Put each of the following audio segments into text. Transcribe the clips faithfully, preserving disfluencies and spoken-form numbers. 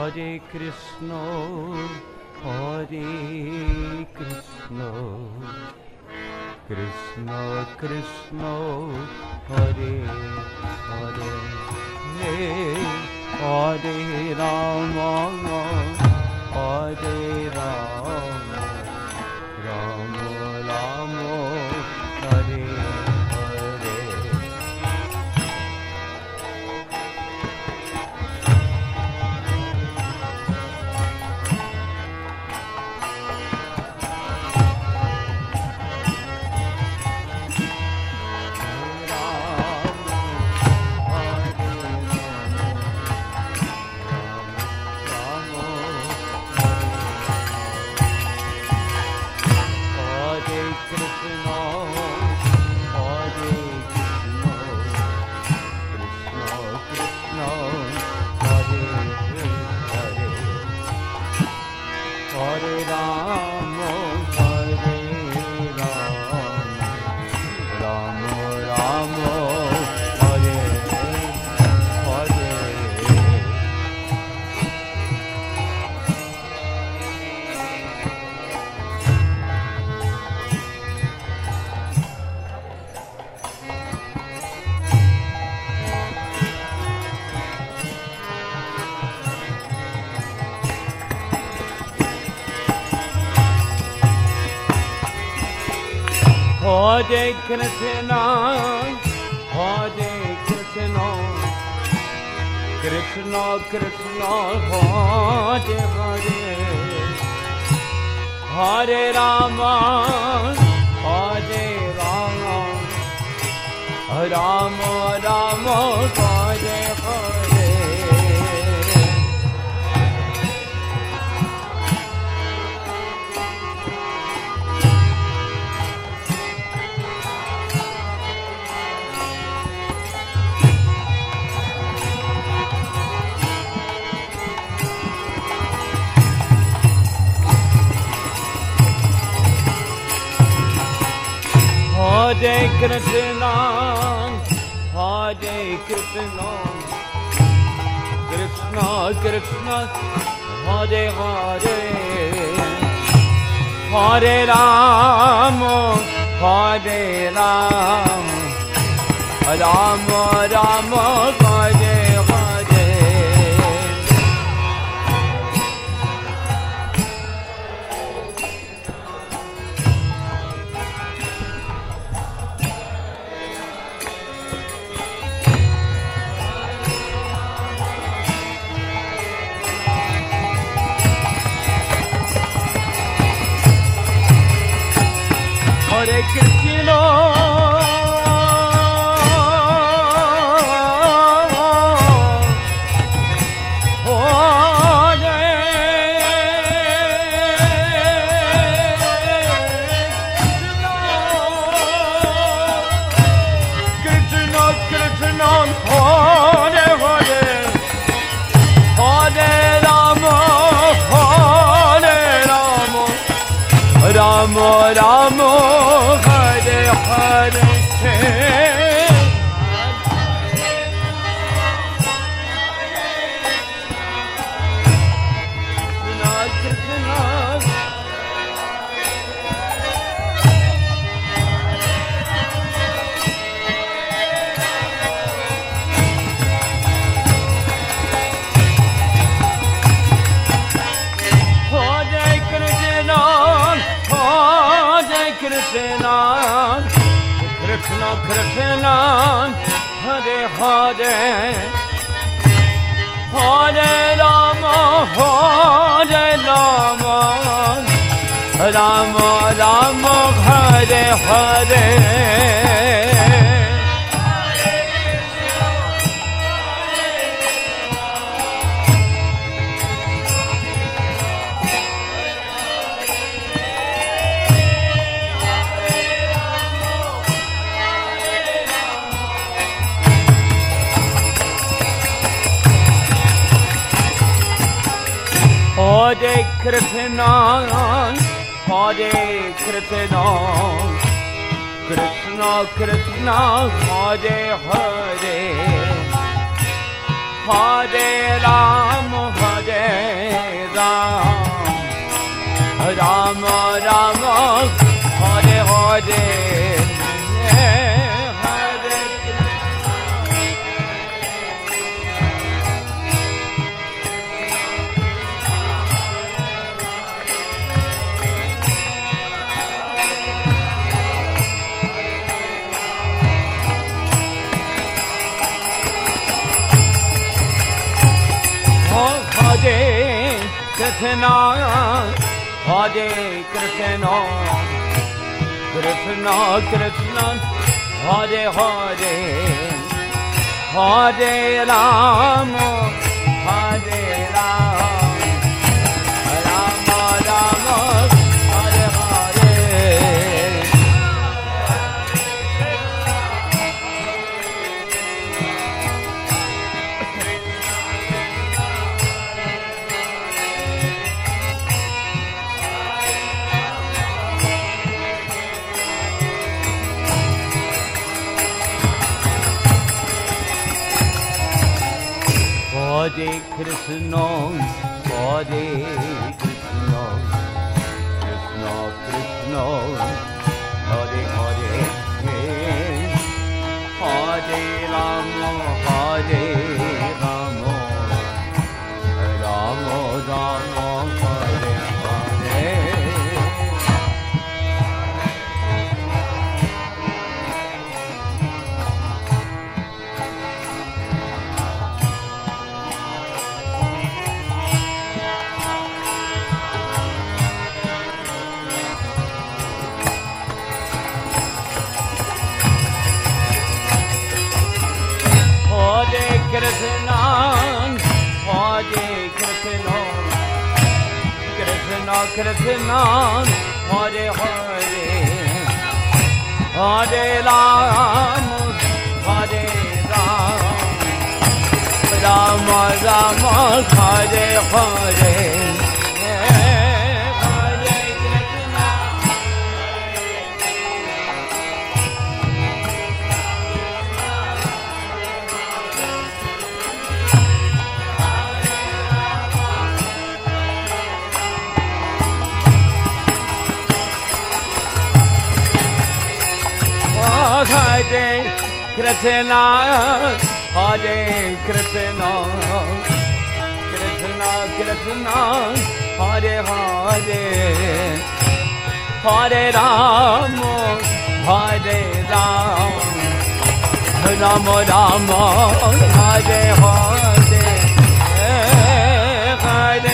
Hare Krishna, Hare Krishna, Krishna Krishna, Hare Hare, Hare Rama, Hare Rama, Rama Rama, Hare Hare. Hare Krishna, Hare Krishna, Krishna Krishna, Hare Hare, Hare Rama, Hare Rama, Rama Rama, Hare Hare. Hare Krishna, Hare Krishna, Krishna Krishna, Hare Hare, Hare Rama, Hare Rama, Rama Rama, Hare Hare. Hare Krishna, Krishna Krishna, Hare Hare, Hare Rama, Hare Rama, Rama Rama, Hare Hare. Krishna, Krishna Krishna, Hare Hare, Hare Rama, Hare Rama, Rama Rama, Hare Hare. Hare Krishna, Hare Krishna, Krishna Krishna, Hare Hare, Hare Rama, Hare Krishna, Hare Krishna, Krishna Krishna, Hare Hare, Hare Rama, Hare Rama, Rama Rama, Hare Hare. Hare Krishna, Hare Krishna, Krishna Krishna, Hare Hare, Hare Rama, Hare Rama, Rama Rama, Hare Hare. Krishna, Hare Krishna, Krishna Krishna, Hare Hare, Hare Rama, Hare Rama, Rama Rama, Hare Hare. Hare Krishna, Hare Krishna, Krishna Krishna, Hare Hare, Hare Rama, Hare Rama, Rama Rama, Hare Hare, Hare.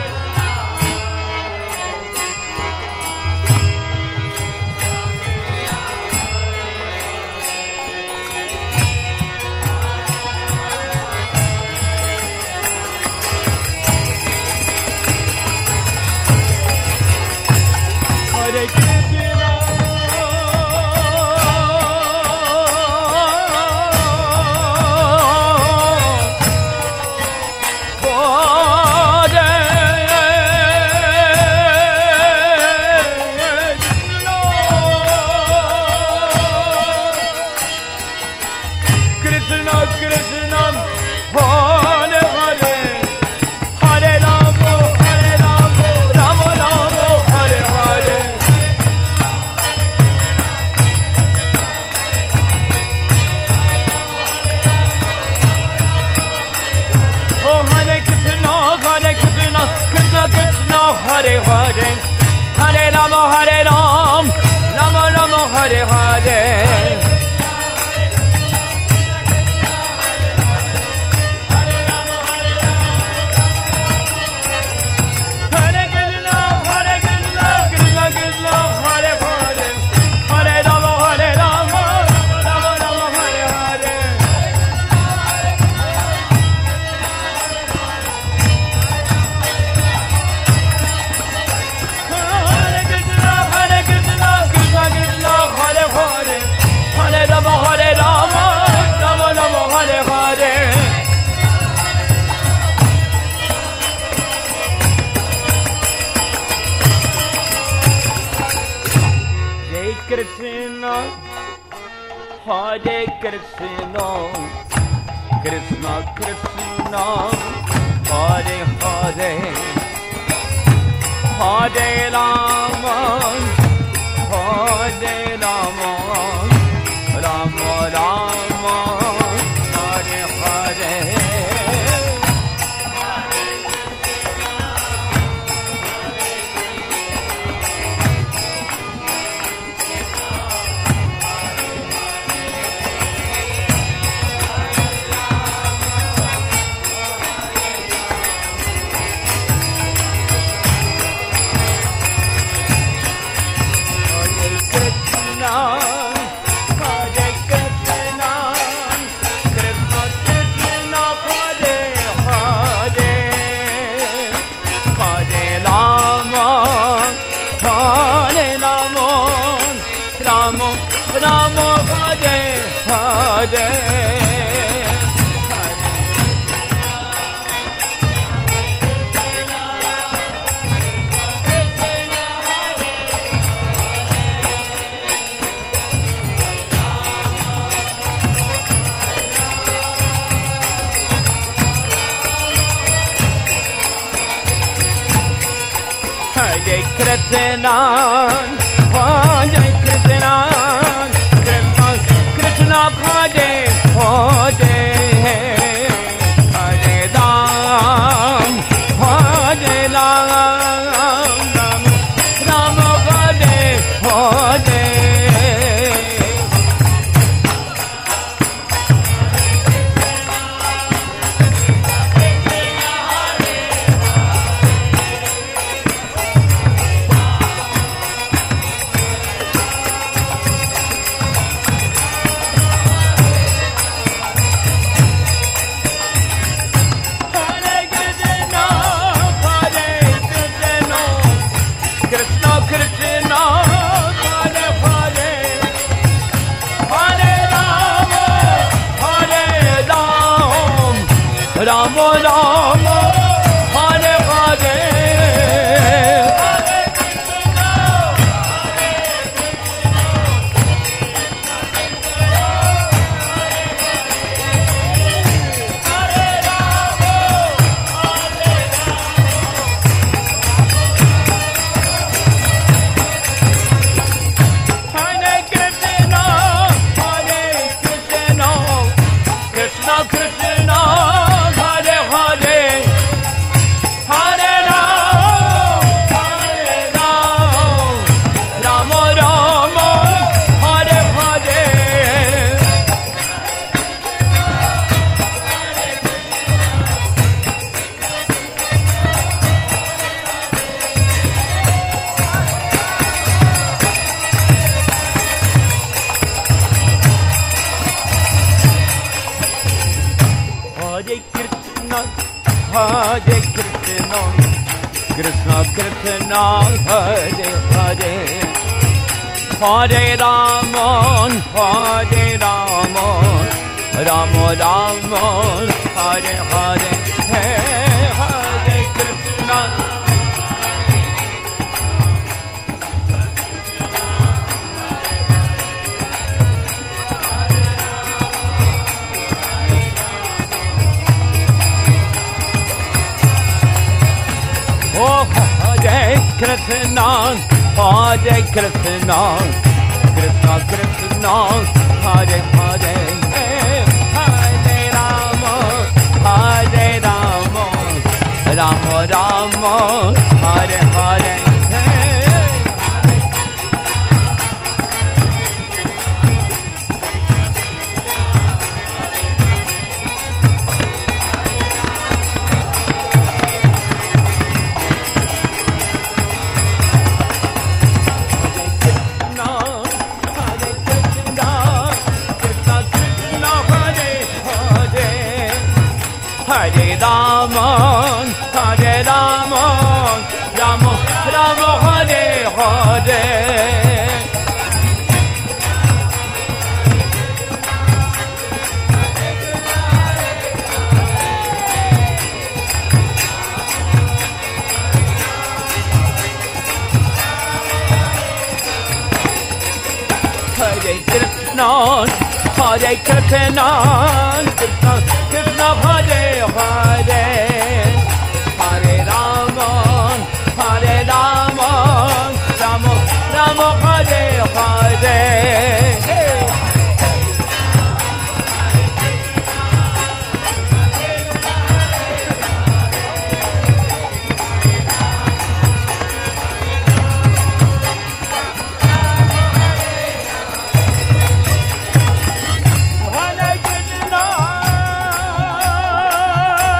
Hare Hare, Hare Rama, Hare Ram, Rama Rama, Hare Hare. Hare Krishna, Hare Krishna, Krishna Krishna, Hare Hare, Hare Rama, Hare Rama, Rama Rama, Hare Hare. Hare Rama, Rama Rama, Hare Hare. Jai Krishna, Hare Krishna, Krishna Krishna, Hare Hare, Hare Rama, Hare Rama, Rama Rama, Hare Hare. Krishna, Hare Krishna, Krishna Krishna, Hare Hare, Hare Ram, Hare Ram, Ram Hare Hare. Ram Ram Hare Hare, Hare Krishna, Hare Krishna, Krishna Krishna, Hare Hare, Hare Ram, Hare Ram, Ram Ram, Hare Hare. Hare Krishna, Hare Krishna, Krishna Krishna, Hare Hare, Hare Rama, Hare Rama, Rama Rama, Hare Hare, Hare Krishna. Oh, Hare Krishna, Hare Krishna, Krishna Krishna, Hare Hare, Hare Rama, Hare Rama, Rama Rama, Hare Hare. Hare Rama, Hare Rama, Rama Rama, Hare Hare. Hare Krishna, Hare Krishna, Krishna Krishna, Hare Hare, Hare Rama, Hare Rama, Rama Rama, Hare Hare. Hare Krishna,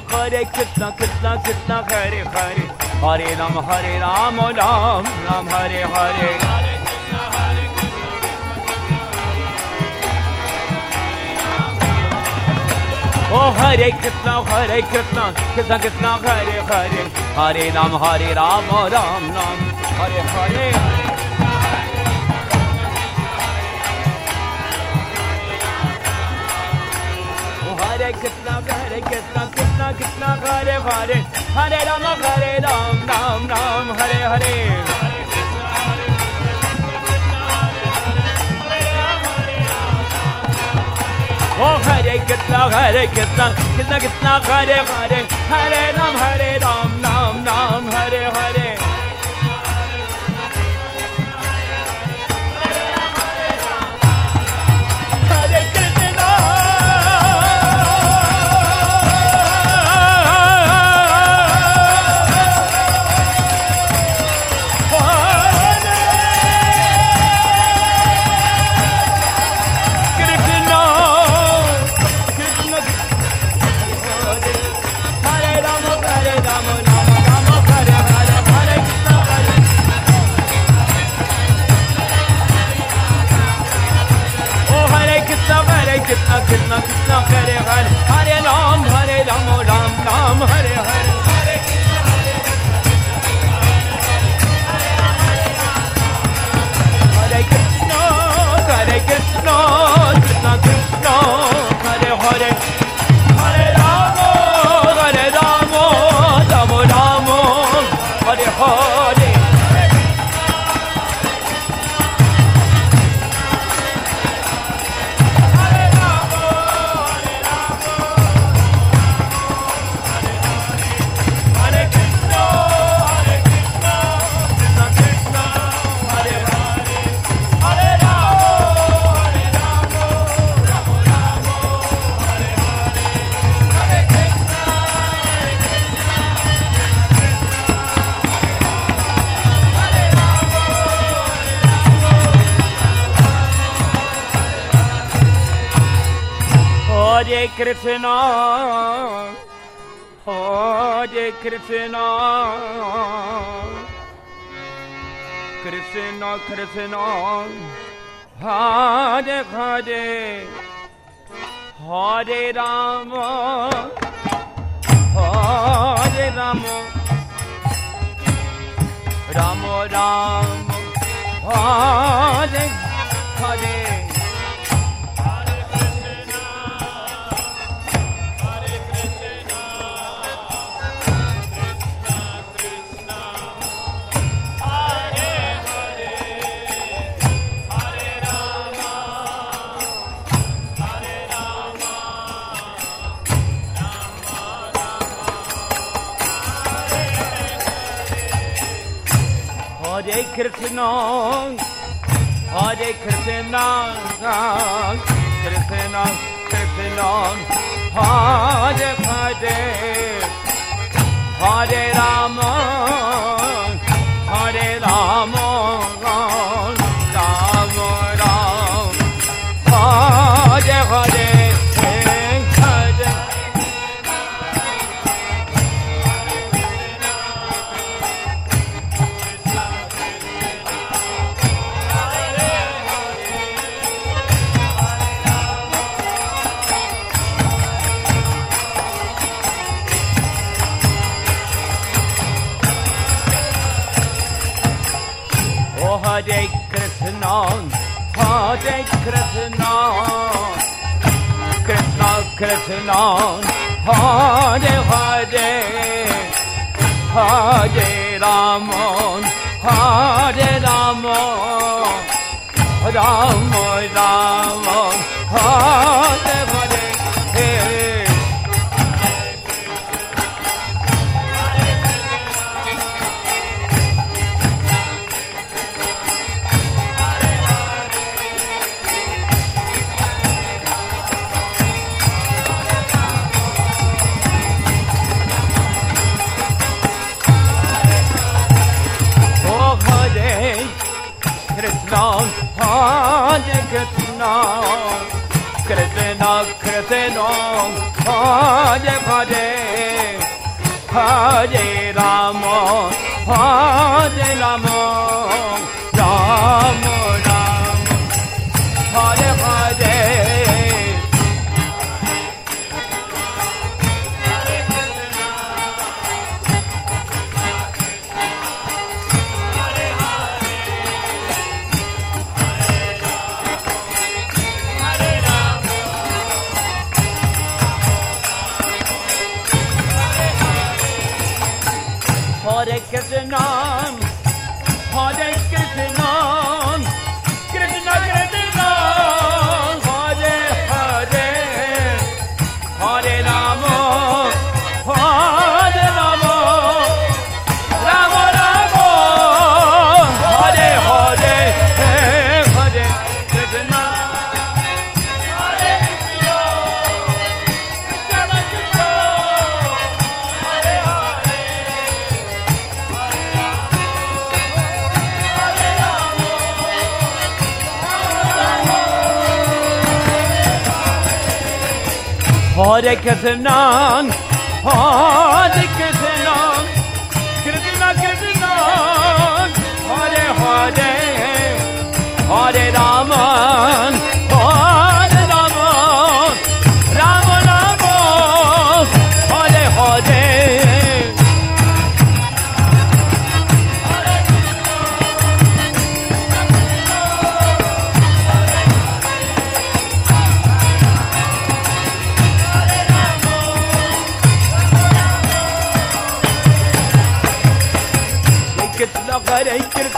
Hare Krishna, Krishna Krishna, Hare Hare, Hare Ram, Hare Ram, Ram Ram, Hare Hare. Oh Hare Krishna, Hare Krishna, Krishna Krishna, Hare Hare, Hare Ram, Hare Ram, Ram Ram, Hare Hare. Oh Hare Krishna, Hare Krishna, Krishna Krishna, Hare Hare, Hare Ram, Hare Ram, Ram Ram, Hare Hare. Oh Hare Krishna, Hare Krishna, Krishna Krishna, Hare Hare, Hare Ram, Hare Ram, Ram Ram, Hare Hare. Hare Krishna, Krishna Krishna Krishna Hare Hare, Hare Ram, Hare Ram, Ram Ram, Hare Hare. Hare Krishna, Hare Krishna, Krishna Krishna, Hare Hare, Hare Ram, Hare Ram, Ram Ram, Hare Hare. Hare Krishna, Hare Krishna, Krishna Krishna, Hare Hare, Hare Rama, Hare Rama, Rama Rama, Hare Hare. Hare Krishna, Hare Krishna, Krishna Krishna, Hare Hare, Hare Rama, Hare Rama, Rama Ram, Hare Hare. Hare Krishna, Hare Krishna, Krishna Krishna, Hare Hare, Hare Rama, Hare Rama, Rama Rama, Hare Hare. Krishna, Hare Krishna, Krishna Krishna, Hare Hare. Hare Rama, Hare Rama, Rama Rama, Hare Hare. Hare Krishna, Hare Krishna, Krishna Krishna, Hare Hare, Hare Rama, Hare Rama, Rama Rama, Hare Hare, Hare Krishna, Hare Krishna, Krishna Krishna, Hare Hare. Hare Krishna, Hare Krishna, Krishna Krishna, Hare Hare, Hare Rama, Hare Rama, Rama Rama, Hare Hare. Krishna Hare Krishna,